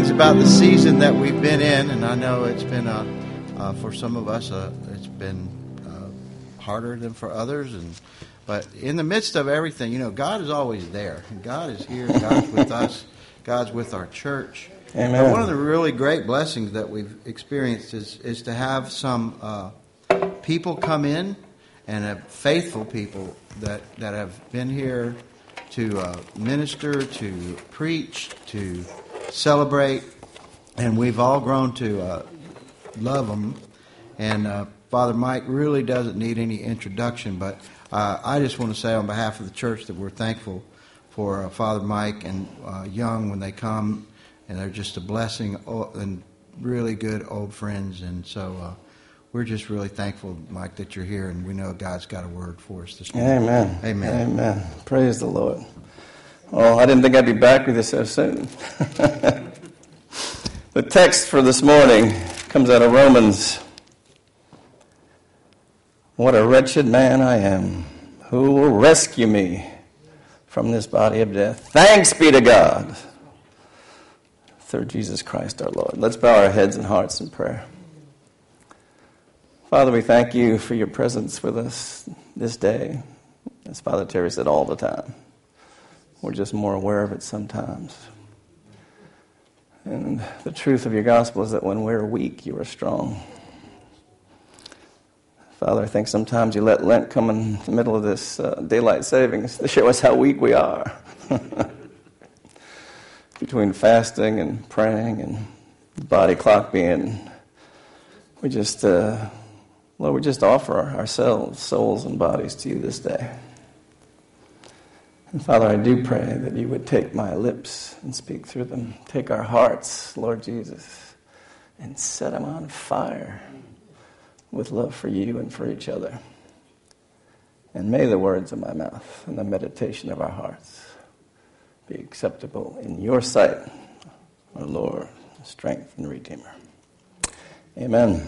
things about the season that we've been in, and I know it's been, for some of us, it's been harder than for others, but in the midst of everything, God is always there. And God is here. God's with us. God's with our church. Amen. And one of the really great blessings that we've experienced is to have some people come in, and faithful people that have been here to minister, to preach, to celebrate, and we've all grown to love them. And Father Mike really doesn't need any introduction, but I just want to say on behalf of the church that we're thankful for Father Mike and Young when they come, and they're just a blessing and really good old friends. And so we're just really thankful, Mike, that you're here, and we know God's got a word for us this morning. Amen. Amen. Amen. Praise the Lord. Oh, I didn't think I'd be back with you so soon. The text for this morning comes out of Romans. What a wretched man I am. Who will rescue me from this body of death? Thanks be to God through Jesus Christ our Lord. Let's bow our heads and hearts in prayer. Father, we thank you for your presence with us this day. As Father Terry said, all the time. We're just more aware of it sometimes. And the truth of your gospel is that when we're weak, you are strong. Father, I think sometimes you let Lent come in the middle of this daylight savings to show us how weak we are. Between fasting and praying and the body clock being, we just, Lord, we just offer ourselves, souls and bodies to you this day. And Father, I do pray that you would take my lips and speak through them. Take our hearts, Lord Jesus, and set them on fire with love for you and for each other. And may the words of my mouth and the meditation of our hearts be acceptable in your sight, our Lord, strength and Redeemer. Amen.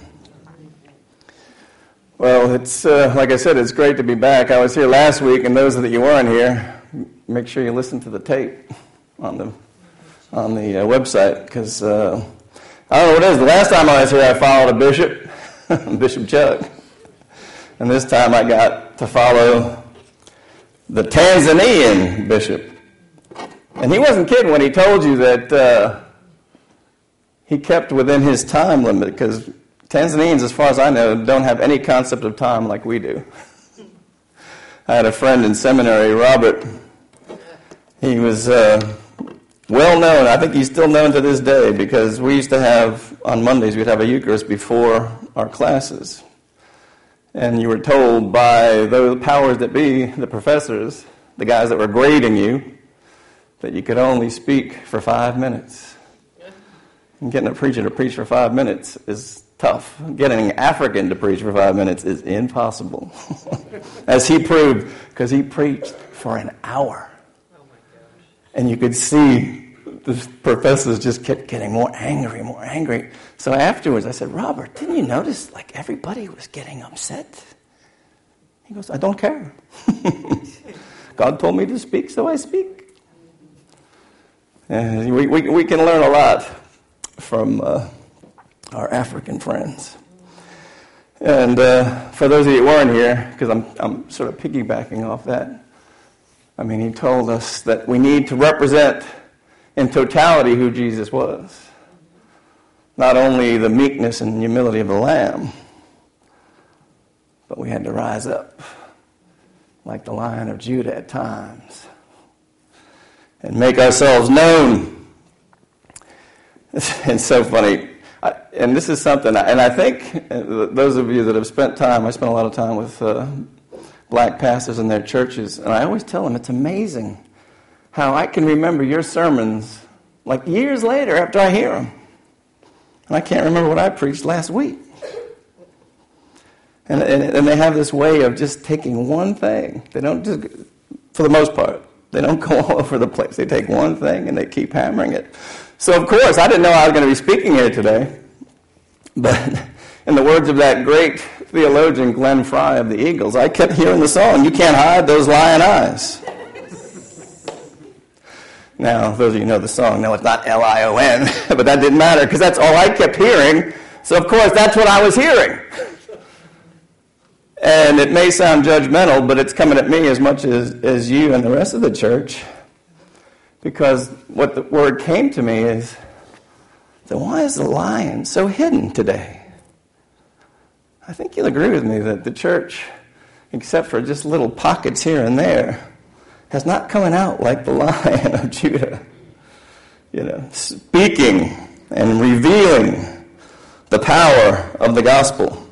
Well, it's like I said, it's great to be back. I was here last week, and those that you weren't here, make sure you listen to the tape on the website, because I don't know what it is. The last time I was here, I followed a bishop, Bishop Chuck, and this time I got to follow the Tanzanian bishop. And he wasn't kidding when he told you that he kept within his time limit, because Tanzanians, as far as I know, don't have any concept of time like we do. I had a friend in seminary, Robert. He was well known. I think he's still known to this day, because we used to have, on Mondays, we'd have a Eucharist before our classes. And you were told by the powers that be, the professors, the guys that were grading you, that you could only speak for 5 minutes. And getting a preacher to preach for 5 minutes is tough. Getting an African to preach for 5 minutes is impossible. As he proved, because he preached for an hour. And you could see the professors just kept getting more angry. So afterwards I said, Robert, didn't you notice like everybody was getting upset? He goes, I don't care. God told me to speak, so I speak. And we can learn a lot from our African friends. And for those of you who weren't here, because I'm sort of piggybacking off that, I mean, he told us that we need to represent in totality who Jesus was. Not only the meekness and humility of the Lamb, but we had to rise up like the Lion of Judah at times and make ourselves known. It's so funny. And this is something, and I think those of you that have spent time, I spent a lot of time with black pastors in their churches, and I always tell them it's amazing how I can remember your sermons like years later after I hear them. And I can't remember what I preached last week. And they have this way of just taking one thing. They don't just, for the most part, they don't go all over the place. They take one thing and they keep hammering it. So, of course, I didn't know I was going to be speaking here today. But in the words of that great theologian, Glenn Fry of the Eagles, I kept hearing the song, "You can't hide those lion eyes." Now, those of you who know the song know it's not Lion, but that didn't matter because that's all I kept hearing. So, of course, that's what I was hearing. And it may sound judgmental, but it's coming at me as much as you and the rest of the church, because what the word came to me is, so why is the lion so hidden today? I think you'll agree with me that the church, except for just little pockets here and there, has not coming out like the Lion of Judah, speaking and revealing the power of the gospel.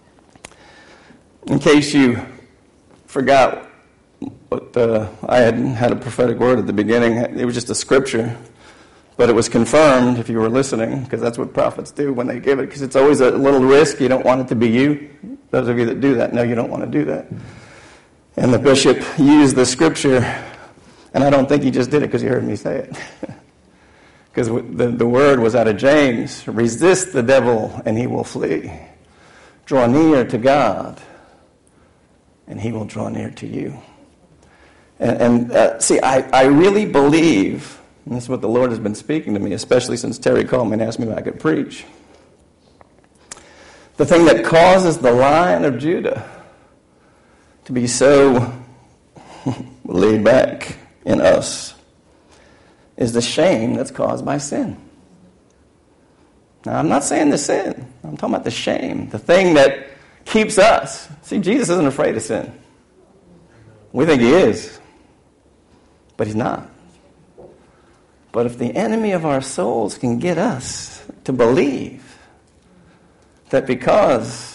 In case you forgot what I had a prophetic word at the beginning, it was just a scripture, but it was confirmed if you were listening, because that's what prophets do when they give it, because it's always a little risk. You don't want it to be you. Those of you that do that know you don't want to do that. And the bishop used the scripture, and I don't think he just did it because he heard me say it. Because the word was out of James. Resist the devil, and he will flee. Draw near to God, and he will draw near to you. And see, I really believe, and this is what the Lord has been speaking to me, especially since Terry called me and asked me if I could preach. The thing that causes the Lion of Judah to be so laid back in us is the shame that's caused by sin. Now, I'm not saying the sin. I'm talking about the shame, the thing that keeps us. See, Jesus isn't afraid of sin. We think he is, but he's not. But if the enemy of our souls can get us to believe that because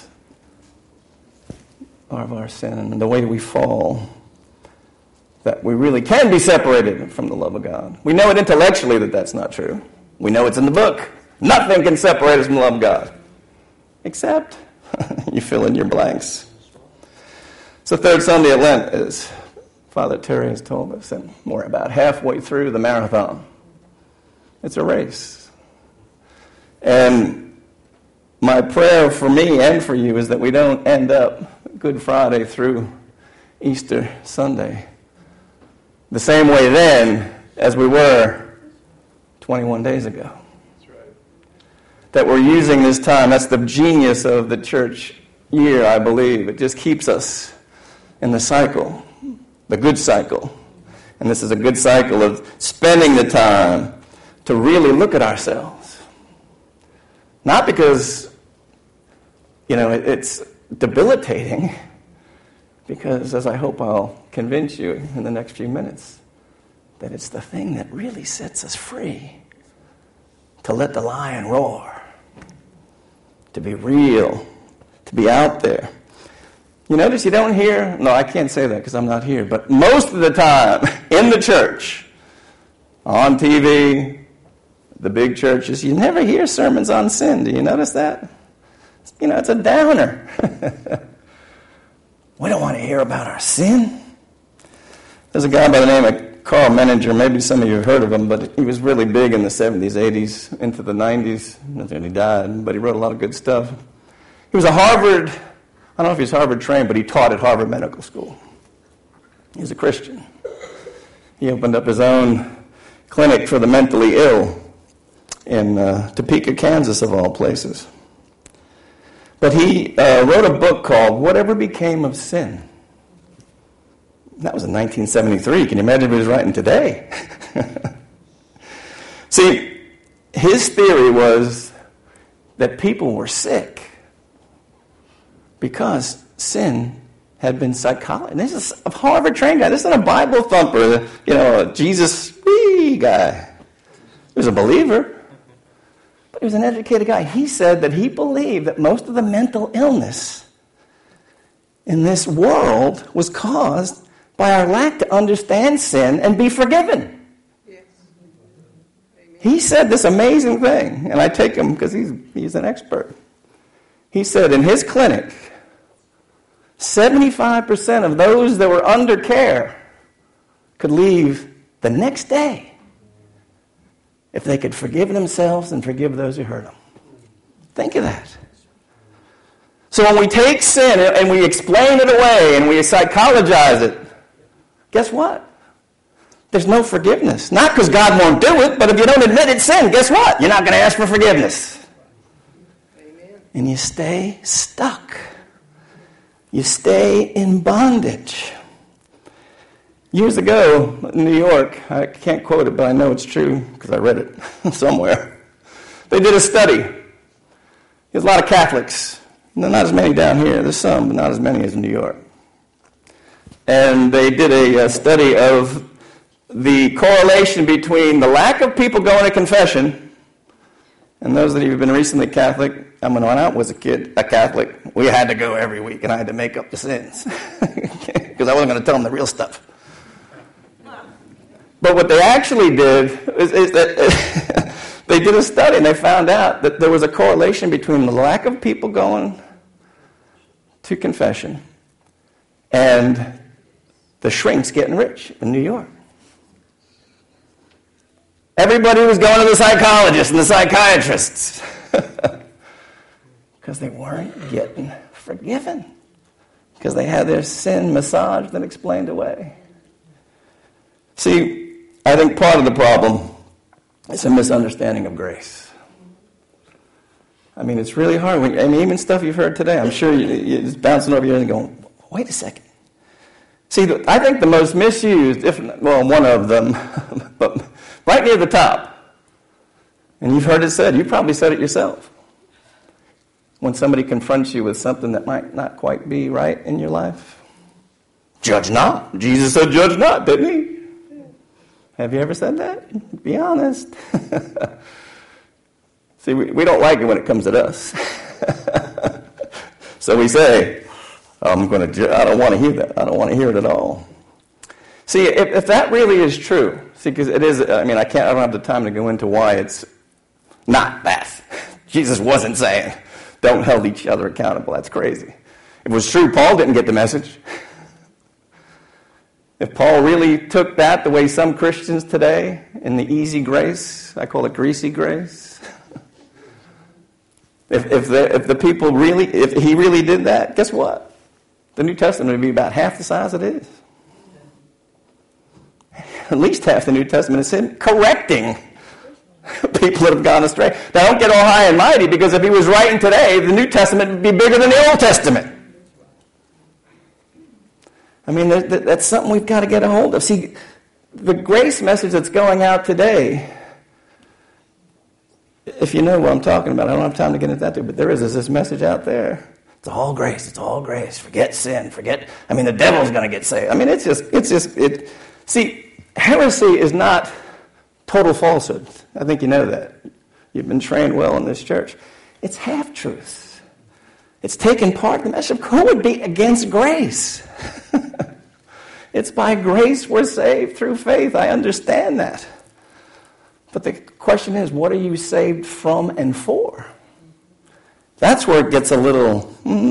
of our sin and the way we fall, that we really can be separated from the love of God. We know it intellectually that that's not true. We know it's in the book. Nothing can separate us from the love of God. Except, you fill in your blanks. So third Sunday of Lent, as Father Terry has told us, and we're about halfway through the marathon. It's a race. And my prayer for me and for you is that we don't end up Good Friday through Easter Sunday the same way then as we were 21 days ago. That's right. That we're using this time. That's the genius of the church year, I believe. It just keeps us in the cycle, the good cycle. And this is a good cycle of spending the time to really look at ourselves. Not because, it's debilitating, because as I hope I'll convince you in the next few minutes, that it's the thing that really sets us free to let the lion roar, to be real, to be out there. You notice you don't hear, no, I can't say that because I'm not here, but most of the time in the church, on TV, the big churches, you never hear sermons on sin. Do you notice that? It's a downer. We don't want to hear about our sin. There's a guy by the name of Carl Menninger. Maybe some of you have heard of him, but he was really big in the 70s, 80s, into the 90s. He died, but he wrote a lot of good stuff. He was a Harvard, I don't know if he was Harvard trained, but he taught at Harvard Medical School. He was a Christian. He opened up his own clinic for the mentally ill in Topeka, Kansas, of all places. But he wrote a book called Whatever Became of Sin. That was in 1973. Can you imagine if he was writing today? See, his theory was that people were sick because sin had been psychology. This is a Harvard-trained guy. This isn't a Bible thumper, a Jesus guy. He was a believer. He was an educated guy. He said that he believed that most of the mental illness in this world was caused by our lack to understand sin and be forgiven. Yes. He said this amazing thing, and I take him because he's an expert. He said in his clinic, 75% of those that were under care could leave the next day if they could forgive themselves and forgive those who hurt them. Think of that. So when we take sin and we explain it away and we psychologize it, guess what? there's no forgiveness. Not because God won't do it, but if you don't admit it's sin, guess what? You're not going to ask for forgiveness. Amen. And you stay stuck. You stay in bondage. Years ago in New York, I can't quote it, but I know it's true because I read it somewhere. They did a study. There's a lot of Catholics. Not as many down here. There's some, but not as many as in New York. And they did a study of the correlation between the lack of people going to confession and those that have been recently Catholic. I mean, when I was a Catholic, we had to go every week, and I had to make up the sins because I wasn't going to tell them the real stuff. But what they actually did is that they did a study, and they found out that there was a correlation between the lack of people going to confession and the shrinks getting rich in New York. Everybody was going to the psychologists and the psychiatrists because they weren't getting forgiven, because they had their sin massaged and explained away. See, I think part of the problem is a misunderstanding of grace. I mean, it's really hard. I mean, even stuff you've heard today, I'm sure you're just bouncing over your head and going, wait a second. See, I think the most misused, one of them, but right near the top, and you've heard it said, you probably said it yourself, when somebody confronts you with something that might not quite be right in your life, judge not. Jesus said judge not, didn't he? Have you ever said that? Be honest. See, we don't like it when it comes at us. So we say, I don't want to hear that. I don't want to hear it at all. See, if that really is true, because it is, I don't have the time to go into why it's not that. Jesus wasn't saying, don't hold each other accountable. That's crazy. If it was true, Paul didn't get the message. If Paul really took that the way some Christians today, in the easy grace, I call it greasy grace, if he really did that, guess what? The New Testament would be about half the size it is. At least half the New Testament is him correcting people that have gone astray. Now, don't get all high and mighty, because if he was writing today, the New Testament would be bigger than the Old Testament. I mean, that's something we've got to get a hold of. See, the grace message that's going out today, if you know what I'm talking about, I don't have time to get into that too, but there is this message out there. It's all grace. It's all grace. Forget sin. The devil's going to get saved. I mean, see, heresy is not total falsehood. I think you know that. You've been trained well in this church. It's half-truths. It's taking part in the message. Who would be against grace? It's by grace we're saved through faith. I understand that. But the question is, what are you saved from and for? That's where it gets a little...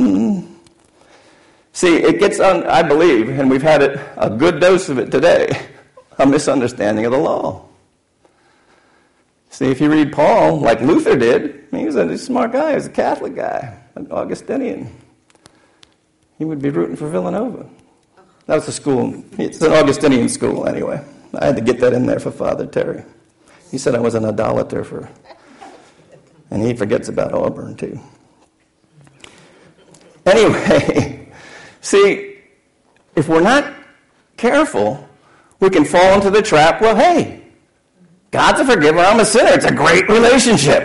See, it gets on, I believe, and we've had a good dose of it today, a misunderstanding of the law. See, if you read Paul, like Luther did, he was a smart guy, he was a Catholic guy, an Augustinian. He would be rooting for Villanova. That was the school. It's an Augustinian school, anyway. I had to get that in there for Father Terry. He said I was an idolater and he forgets about Auburn, too. Anyway, see, if we're not careful, we can fall into the trap, well, hey, God's a forgiver, I'm a sinner. It's a great relationship.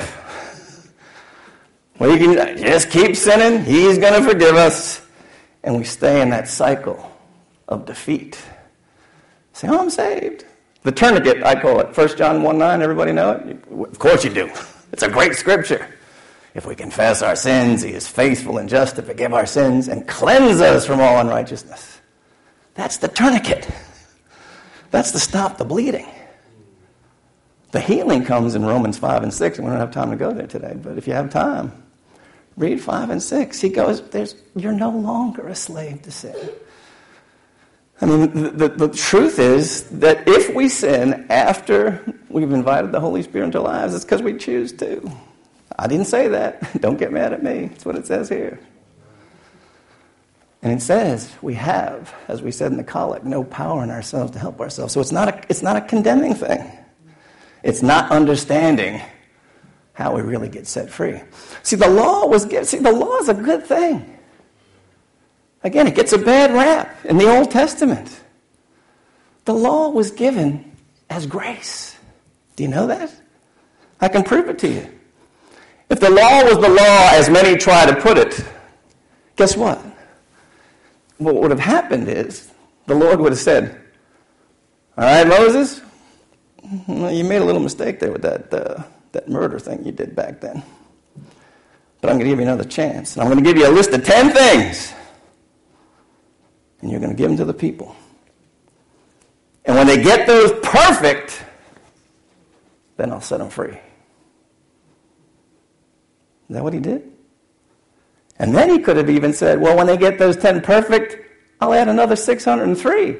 We can just keep sinning, he's going to forgive us. And we stay in that cycle of defeat. Say, I'm saved. The tourniquet, I call it. 1 John 1:9, everybody know it? Of course you do. It's a great scripture. If we confess our sins, he is faithful and just to forgive our sins and cleanse us from all unrighteousness. That's the tourniquet. That's to stop the bleeding. The healing comes in Romans 5 and 6, and we don't have time to go there today, but if you have time, read 5 and 6. He goes, you're no longer a slave to sin. I mean, the truth is that if we sin after we've invited the Holy Spirit into our lives, it's because we choose to. I didn't say that. Don't get mad at me. That's what it says here. And it says we have, as we said in the collect, no power in ourselves to help ourselves. So it's not a condemning thing. It's not understanding how we really get set free. See, the law is a good thing. Again, it gets a bad rap in the Old Testament. The law was given as grace. Do you know that? I can prove it to you. If the law was the law, as many try to put it, guess what? What would have happened is the Lord would have said, all right, Moses, you made a little mistake there with that murder thing you did back then. But I'm going to give you another chance. And I'm going to give you a list of 10 things. And you're going to give them to the people. And when they get those perfect, then I'll set them free. Is that what he did? And then he could have even said, well, when they get those 10 perfect, I'll add another 603.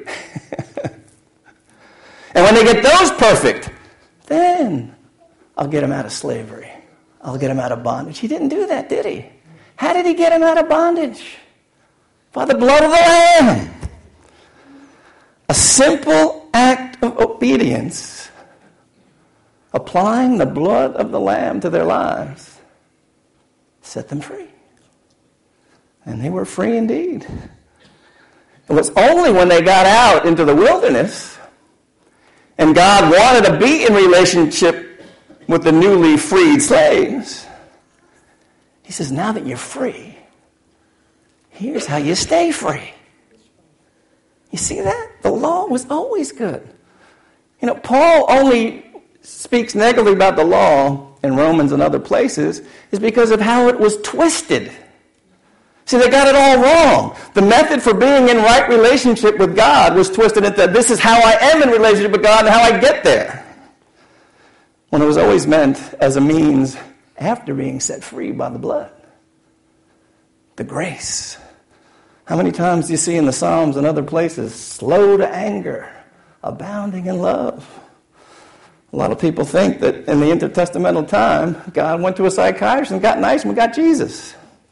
And when they get those perfect, then I'll get them out of slavery. I'll get them out of bondage. He didn't do that, did he? How did he get them out of bondage? By the blood of the Lamb. A simple act of obedience, applying the blood of the Lamb to their lives, set them free. And they were free indeed. It was only when they got out into the wilderness and God wanted to be in relationship with the newly freed slaves. He says, now that you're free, here's how you stay free. You see that? The law was always good. You know, Paul only speaks negatively about the law in Romans and other places is because of how it was twisted. See, they got it all wrong. The method for being in right relationship with God was twisted into this is how I am in relationship with God and how I get there. When it was always meant as a means after being set free by the blood. The grace. How many times do you see in the Psalms and other places, slow to anger, abounding in love? A lot of people think that in the intertestamental time, God went to a psychiatrist and got nice and we got Jesus.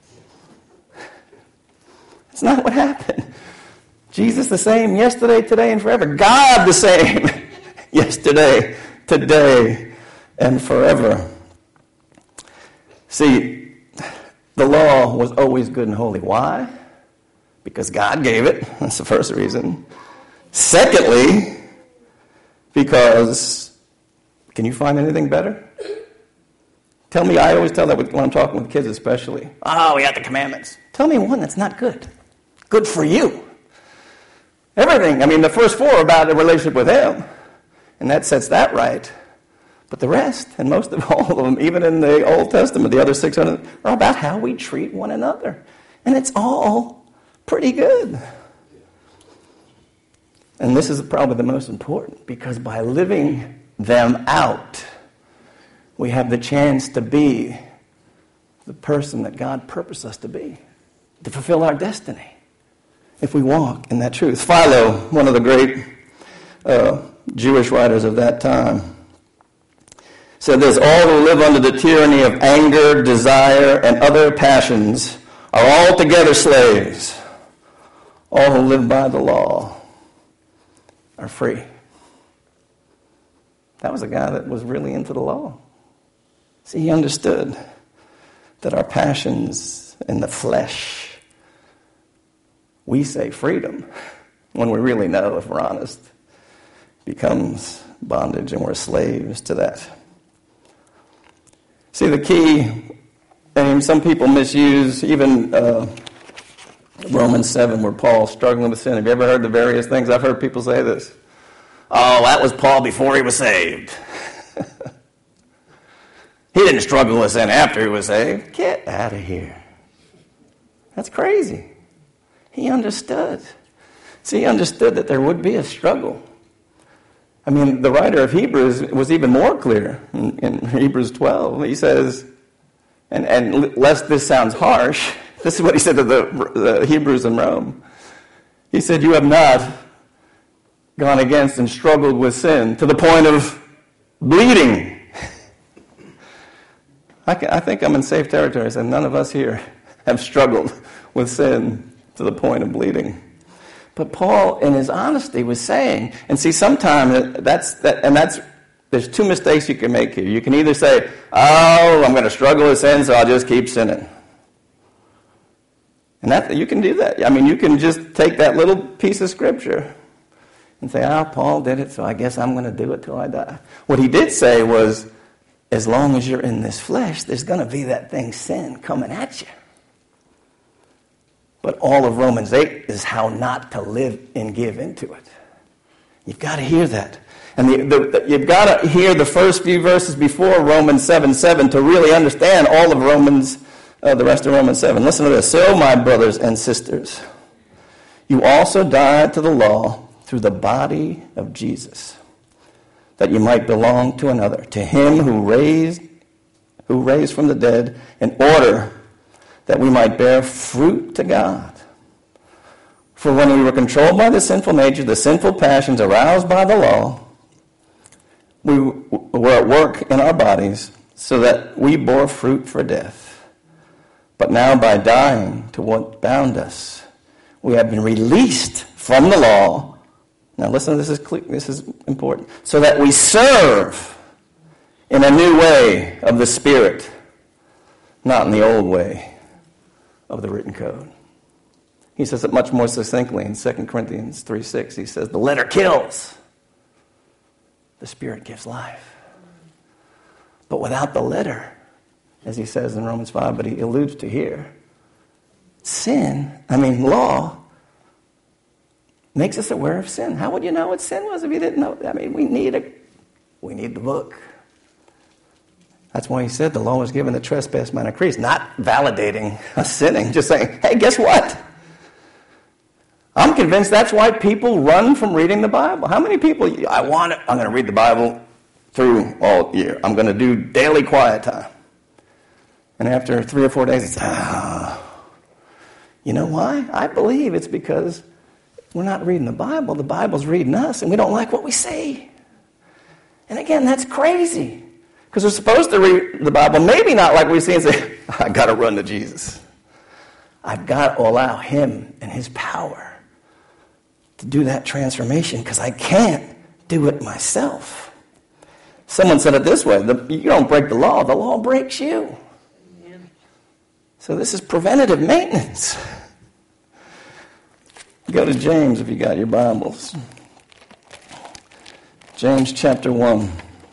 It's not what happened. Jesus the same yesterday, today, and forever. God the same yesterday, today, and forever. See, the law was always good and holy. Why? Because God gave it. That's the first reason. Secondly, because, can you find anything better? Tell me, I always tell that when I'm talking with kids especially. Oh, we got the commandments. Tell me one that's not good. Good for you. Everything. I mean, the first four are about a relationship with Him. And that sets that right. But the rest, and most of all of them, even in the Old Testament, the other 600, are about how we treat one another. And it's all pretty good. And this is probably the most important, because by living them out, we have the chance to be the person that God purposed us to be, to fulfill our destiny, if we walk in that truth. Philo, one of the great Jewish writers of that time, said this: all who live under the tyranny of anger, desire, and other passions are altogether slaves. All who live by the law are free. That was a guy that was really into the law. See, he understood that our passions in the flesh, we say freedom, when we really know, if we're honest, becomes bondage, and we're slaves to that. See, the key, and some people misuse even Romans 7, where Paul's struggling with sin. Have you ever heard the various things? I've heard people say this. Oh, that was Paul before he was saved. He didn't struggle with sin after he was saved. Get out of here. That's crazy. He understood. See, he understood that there would be a struggle. I mean, the writer of Hebrews was even more clear in Hebrews 12. He says, and lest this sounds harsh, this is what he said to the Hebrews in Rome. He said, you have not gone against and struggled with sin to the point of bleeding. I think I'm in safe territory. I said, none of us here have struggled with sin to the point of bleeding. But Paul, in his honesty, was saying, and see, sometimes there's two mistakes you can make here. You can either say, I'm going to struggle with sin, so I'll just keep sinning. And you can do that. I mean, you can just take that little piece of scripture and say, Paul did it, so I guess I'm going to do it till I die. What he did say was, as long as you're in this flesh, there's going to be that thing, sin, coming at you. But all of Romans 8 is how not to live and give into it. You've got to hear that. And you've got to hear the first few verses before Romans 7:7 to really understand all of the rest of Romans 7. Listen to this. So, my brothers and sisters, you also died to the law through the body of Jesus, that you might belong to another, to him who raised from the dead, in order that we might bear fruit to God. For when we were controlled by the sinful nature, the sinful passions aroused by the law, we were at work in our bodies, so that we bore fruit for death. But now, by dying to what bound us, we have been released from the law. Now listen, this is important. So that we serve in a new way of the Spirit, not in the old way of the written code. He says it much more succinctly in 2 Corinthians 3:6. He says, the letter kills, the Spirit gives life. But without the letter, as he says in Romans 5, but he alludes to here, law, makes us aware of sin. How would you know what sin was if you didn't know? I mean, we need the book. That's why he said the law was given the trespass might increase, not validating us sinning, just saying, hey, guess what? I'm convinced that's why people run from reading the Bible. How many people, I'm going to read the Bible through all year. I'm going to do daily quiet time. And after 3 or 4 days, it's, you know why? I believe it's because we're not reading the Bible. The Bible's reading us, and we don't like what we see. And again, that's crazy. Because we're supposed to read the Bible, maybe not like we see and say, I got to run to Jesus. I've got to allow him and his power to do that transformation, because I can't do it myself. Someone said it this way, you don't break the law breaks you. Amen. So this is preventative maintenance. Go to James if you got your Bibles. James chapter 1.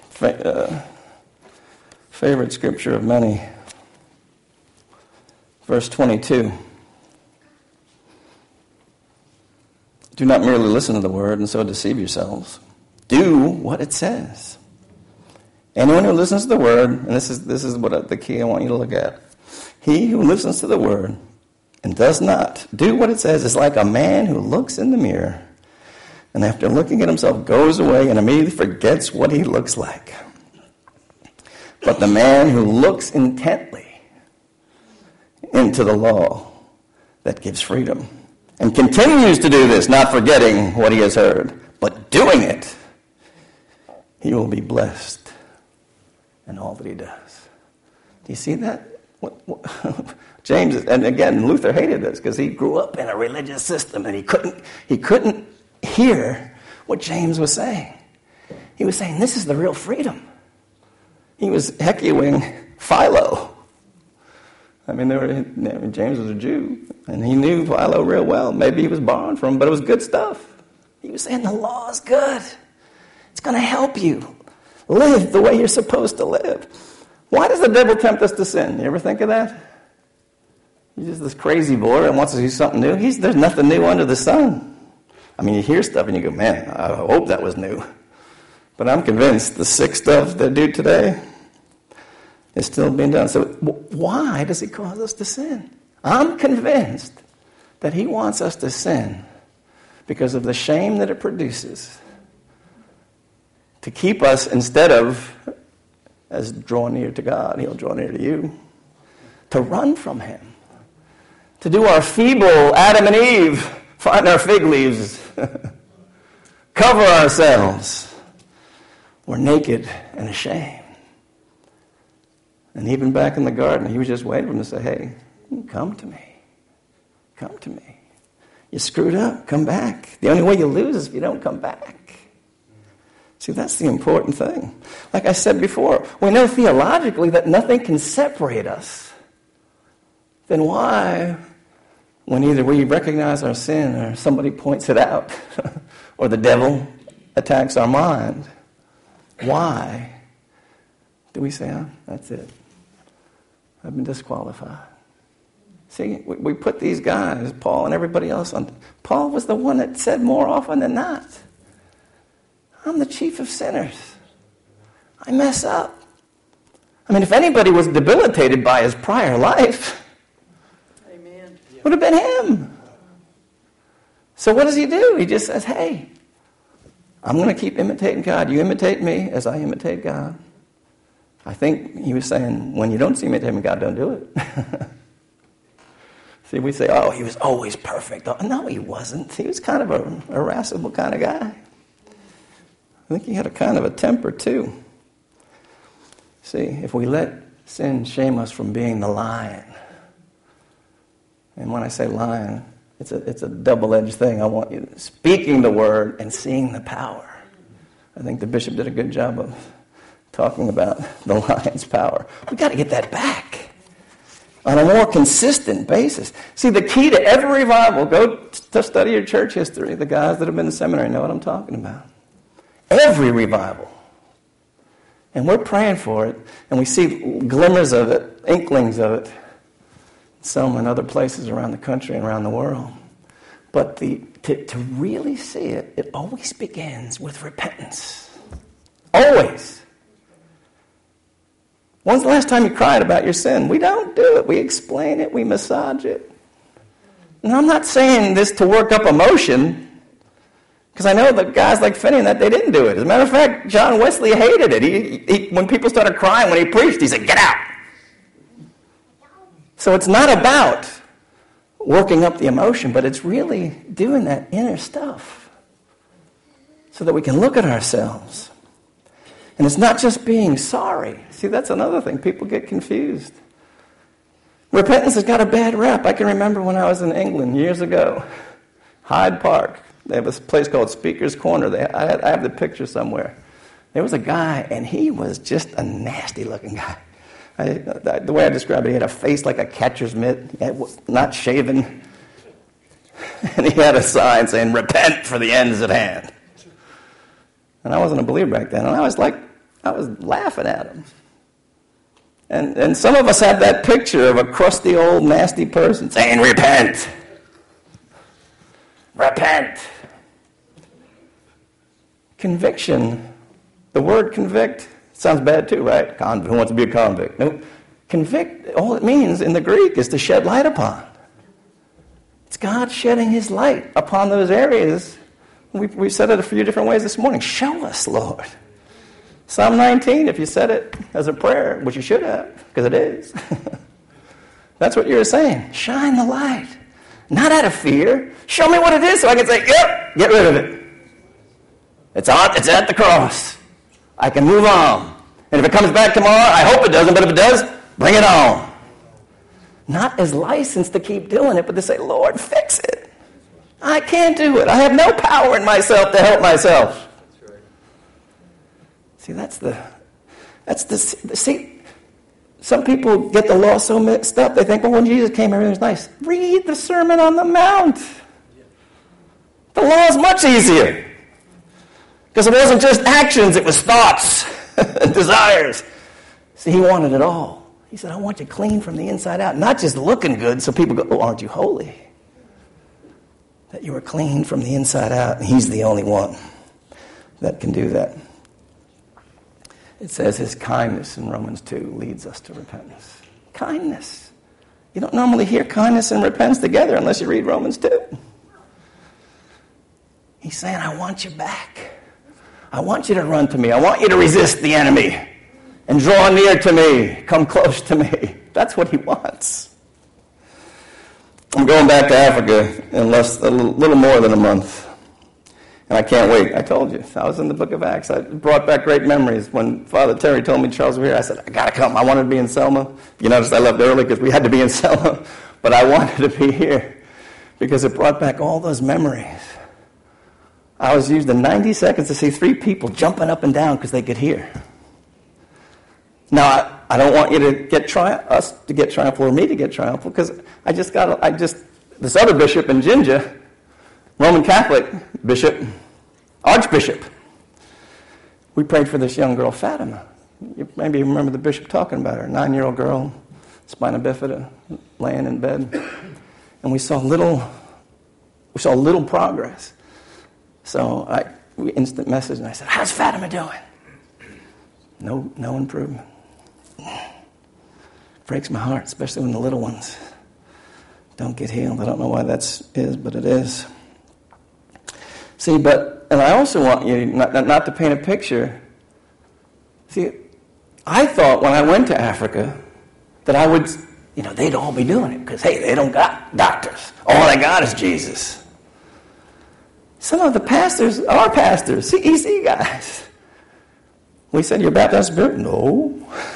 Favorite scripture of many. Verse 22. Do not merely listen to the word and so deceive yourselves. Do what it says. Anyone who listens to the word, and this is what the key I want you to look at. He who listens to the word and does not do what it says is like a man who looks in the mirror and after looking at himself goes away and immediately forgets what he looks like. But the man who looks intently into the law that gives freedom and continues to do this, not forgetting what he has heard, but doing it, he will be blessed in all that he does. Do you see that? James, and again, Luther hated this because he grew up in a religious system and he couldn't hear what James was saying. He was saying, this is the real freedom. He was echoing Philo. I mean, James was a Jew, and he knew Philo real well. Maybe he was borrowing from him, but it was good stuff. He was saying the law is good. It's going to help you live the way you're supposed to live. Why does the devil tempt us to sin? You ever think of that? He's just this crazy boy and wants to do something new. There's nothing new under the sun. I mean, you hear stuff and you go, man, I hope that was new. But I'm convinced the sick stuff they do today is still being done. So why does he cause us to sin? I'm convinced that he wants us to sin because of the shame that it produces. To keep us, instead of as draw near to God, he'll draw near to you. To run from him. To do our feeble Adam and Eve, find our fig leaves, cover ourselves. We're naked and ashamed. And even back in the garden, he was just waiting for him to say, hey, come to me. Come to me. You screwed up, come back. The only way you lose is if you don't come back. See, that's the important thing. Like I said before, we know theologically that nothing can separate us. Then why, when either we recognize our sin or somebody points it out or the devil attacks our mind, why do we say, oh, that's it? I've been disqualified. See, we put these guys, Paul and everybody else, on. Paul was the one that said more often than not, I'm the chief of sinners. I mess up. I mean, if anybody was debilitated by his prior life, amen, it would have been him. So what does he do? He just says, hey, I'm going to keep imitating God. You imitate me as I imitate God. I think he was saying, when you don't see me imitating God, don't do it. See, we say, oh, he was always perfect. Oh, no, he wasn't. He was kind of a irascible kind of guy. I think he had a kind of a temper, too. See, if we let sin shame us from being the lion, and when I say lion, it's a double-edged thing. I want you speaking the word and seeing the power. I think the bishop did a good job of talking about the lion's power. We've got to get that back on a more consistent basis. See, the key to every revival, go to study your church history. The guys that have been in seminary know what I'm talking about. Every revival. And we're praying for it, and we see glimmers of it, inklings of it, some in other places around the country and around the world. But to really see it, it always begins with repentance. Always. When's the last time you cried about your sin? We don't do it. We explain it. We massage it. And I'm not saying this to work up emotion, because I know that guys like Finney and that, they didn't do it. As a matter of fact, John Wesley hated it. He when people started crying when he preached, he said, get out. So it's not about working up the emotion, but it's really doing that inner stuff so that we can look at ourselves. And it's not just being sorry. See, that's another thing. People get confused. Repentance has got a bad rep. I can remember when I was in England years ago, Hyde Park. They have a place called Speaker's Corner. I have the picture somewhere. There was a guy, and he was just a nasty-looking guy. The way I describe it, he had a face like a catcher's mitt, not shaven. And he had a sign saying, repent for the end is at hand. And I wasn't a believer back then. And I was laughing at him. And some of us have that picture of a crusty old nasty person saying, repent. Repent. Conviction. The word convict sounds bad too, right? Who wants to be a convict? No. Convict, all it means in the Greek is to shed light upon. It's God shedding his light upon those areas. We said it a few different ways this morning. Show us, Lord. Psalm 19, if you said it as a prayer, which you should have, because it is. That's what you're saying. Shine the light. Not out of fear. Show me what it is so I can say, yep, get rid of it. It's at the cross. I can move on. And if it comes back tomorrow, I hope it doesn't, but if it does, bring it on. Not as licensed to keep doing it, but to say, Lord, fix it. I can't do it. I have no power in myself to help myself. See, see, some people get the law so mixed up, they think, well, when Jesus came, everything was nice. Read the Sermon on the Mount. The law is much easier. Because it wasn't just actions, it was thoughts and desires. See, he wanted it all. He said, I want you clean from the inside out. Not just looking good so people go, oh, aren't you holy? That you were clean from the inside out, and he's the only one that can do that. It says his kindness in Romans 2 leads us to repentance. Kindness. You don't normally hear kindness and repentance together unless you read Romans 2. He's saying, I want you back. I want you to run to me. I want you to resist the enemy and draw near to me. Come close to me. That's what he wants. I'm going back to Africa in a little more than a month. And I can't wait. I told you. I was in the book of Acts. I brought back great memories. When Father Terry told me Charles was here, I said, I got to come. I wanted to be in Selma. You notice I left early because we had to be in Selma. But I wanted to be here because it brought back all those memories. I was used in 90 seconds to see 3 people jumping up and down because they could hear. Now, I don't want you to get us to get triumphal or me to get triumphal, because this other bishop in Jinja, Roman Catholic bishop, Archbishop, we prayed for this young girl, Fatima. You maybe remember the bishop talking about her, 9-year-old girl, spina bifida, laying in bed. And we saw little progress. So we instant message, and I said, "How's Fatima doing?" No improvement. Breaks my heart, especially when the little ones don't get healed. I don't know why that is, but it is. See, and I also want you not to paint a picture. See, I thought when I went to Africa that I would, they'd all be doing it because, hey, they don't got doctors. All they got is Jesus. Some of the pastors are pastors, CEC guys. We said, "You're baptized in the Spirit?" No.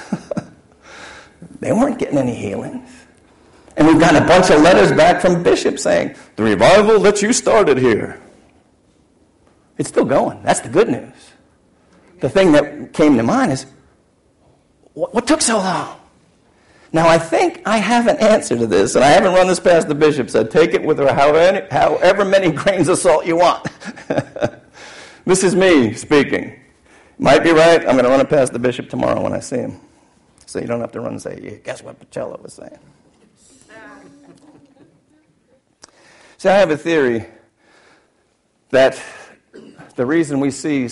They weren't getting any healings. And we've gotten a bunch of letters back from bishops saying, "The revival that you started here." It's still going. That's the good news. The thing that came to mind is, what took so long? Now, I think I have an answer to this, and I haven't run this past the bishop, so take it with however many grains of salt you want. This is me speaking. Might be right. I'm going to run it past the bishop tomorrow when I see him. So you don't have to run and say, "Yeah, guess what Pacello was saying." See, I have a theory that the reason we see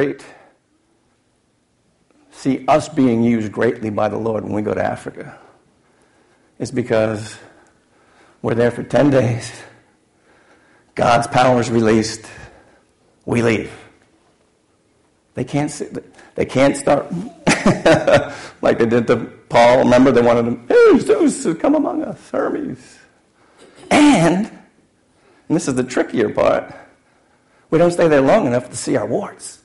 us being used greatly by the Lord when we go to Africa is because we're there for 10 days. God's power is released. We leave. They can't start like they did to Paul. Remember, they wanted him, "Hey, Zeus, come among us, Hermes." And this is the trickier part, we don't stay there long enough to see our warts.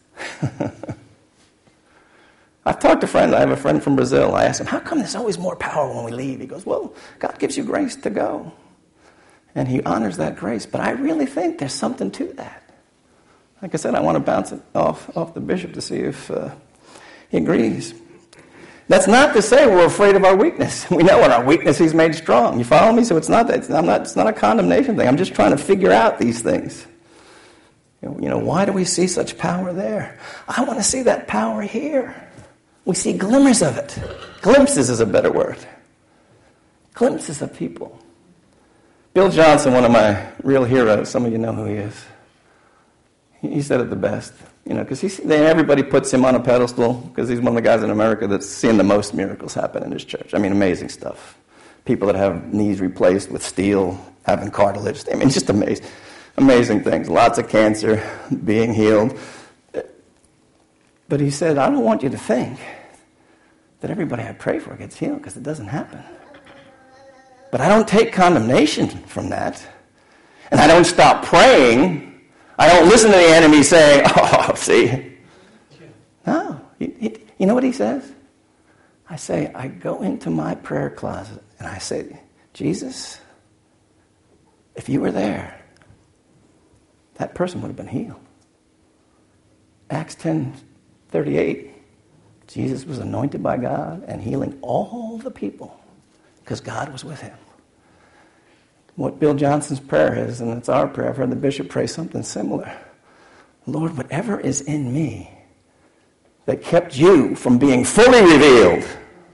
I've talked to friends. I have a friend from Brazil. I asked him, "How come there's always more power when we leave?" He goes, "Well, God gives you grace to go. And he honors that grace. But I really think there's something to that." Like I said, I want to bounce it off the bishop to see if he agrees. That's not to say we're afraid of our weakness. We know in our weakness he's made strong. You follow me? So it's not a condemnation thing. I'm just trying to figure out these things. Why do we see such power there? I want to see that power here. We see glimmers of it. Glimpses is a better word. Glimpses of people. Bill Johnson, one of my real heroes, some of you know who he is. He said it the best, because everybody puts him on a pedestal because he's one of the guys in America that's seen the most miracles happen in his church. I mean, amazing stuff. People that have knees replaced with steel, having cartilage. I mean, just amazing things. Lots of cancer being healed. But he said, "I don't want you to think that everybody I pray for gets healed, because it doesn't happen. But I don't take condemnation from that. And I don't stop praying. I don't listen to the enemy saying, 'Oh, see.'" No. You know what he says? I go into my prayer closet and I say, "Jesus, if you were there, that person would have been healed." Acts 10:38, Jesus was anointed by God and healing all the people because God was with him. What Bill Johnson's prayer is, and it's our prayer, I've heard the bishop pray something similar. "Lord, whatever is in me that kept you from being fully revealed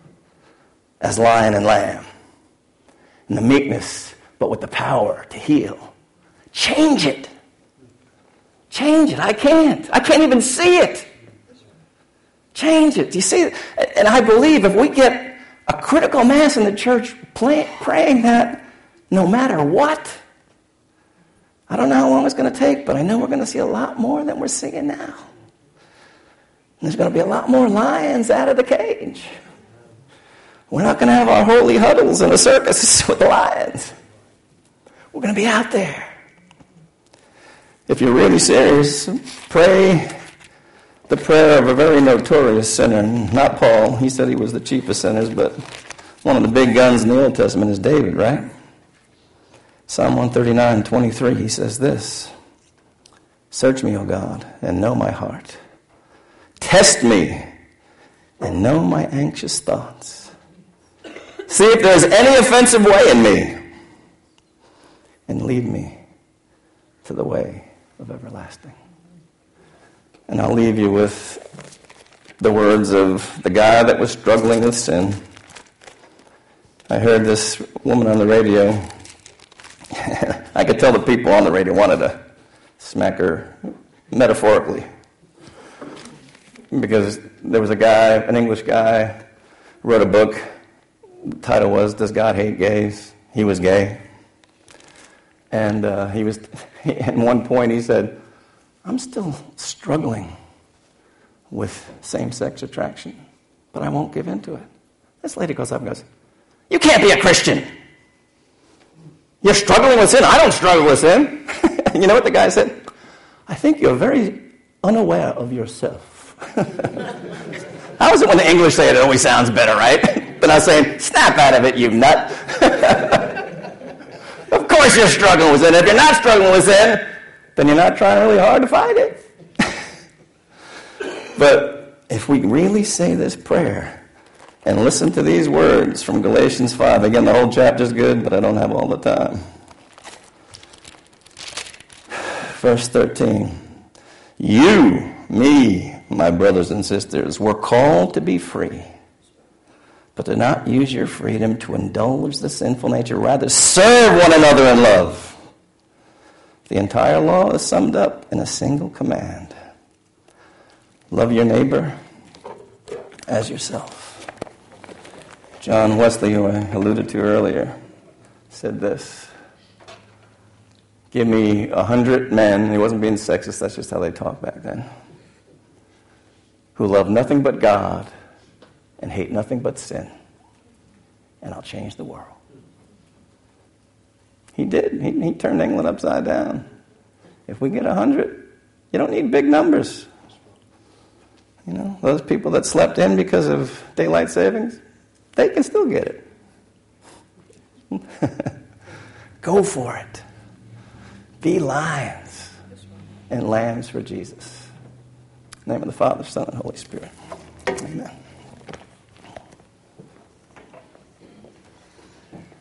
as lion and lamb, in the meekness, but with the power to heal, change it. Change it. I can't even see it. Change it." Do you see it? And I believe if we get a critical mass in the church praying that, no matter what, I don't know how long it's going to take, but I know we're going to see a lot more than we're seeing now. And there's going to be a lot more lions out of the cage. We're not going to have our holy huddles in a circus with the lions. We're going to be out there. If you're really serious, pray the prayer of a very notorious sinner. Not Paul. He said he was the chief of sinners, but one of the big guns in the Old Testament is David, right? Psalm 139:23, he says this, "Search me, O God, and know my heart. Test me and know my anxious thoughts. See if there is any offensive way in me, and lead me to the way of everlasting." And I'll leave you with the words of the guy that was struggling with sin. I heard this woman on the radio. I could tell the people on the radio wanted to smack her metaphorically. Because there was a guy, an English guy, wrote a book. The title was, "Does God Hate Gays?" He was gay. And at one point he said, "I'm still struggling with same-sex attraction, but I won't give in to it." This lady goes up and goes, "You can't be a Christian. You're struggling with sin. I don't struggle with sin." You know what the guy said? "I think you're very unaware of yourself." How is it when the English say it always sounds better, right? But I was saying, snap out of it, you nut. Of course you're struggling with sin. If you're not struggling with sin, then you're not trying really hard to fight it. But if we really say this prayer and listen to these words from Galatians 5, again, the whole chapter's good, but I don't have all the time. Verse 13, "You, me, my brothers and sisters, were called to be free, but do not use your freedom to indulge the sinful nature. Rather, serve one another in love. The entire law is summed up in a single command. Love your neighbor as yourself." John Wesley, who I alluded to earlier, said this, "Give me 100 men," he wasn't being sexist, that's just how they talked back then, "who love nothing but God and hate nothing but sin, and I'll change the world." He did. He turned England upside down. If we get 100, you don't need big numbers. You know, those people that slept in because of daylight savings, they can still get it. Go for it. Be lions and lambs for Jesus. In the name of the Father, Son, and Holy Spirit. Amen.